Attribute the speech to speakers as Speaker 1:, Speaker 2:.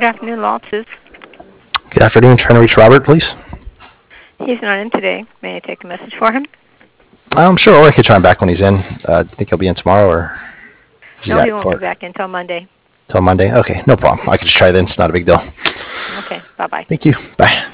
Speaker 1: Good afternoon, Law Offices.
Speaker 2: Good afternoon. Trying to reach Robert, please.
Speaker 1: He's not in today. May I take a message for him?
Speaker 2: Sure, or I could try him back when he's in. Do you think he'll be in tomorrow, or is he
Speaker 1: No, he
Speaker 2: at
Speaker 1: won't be
Speaker 2: court
Speaker 1: back until Monday.
Speaker 2: till Monday? Okay, no problem. I could just try then. It's not a big deal.
Speaker 1: Okay, bye-bye.
Speaker 2: Thank you. Bye.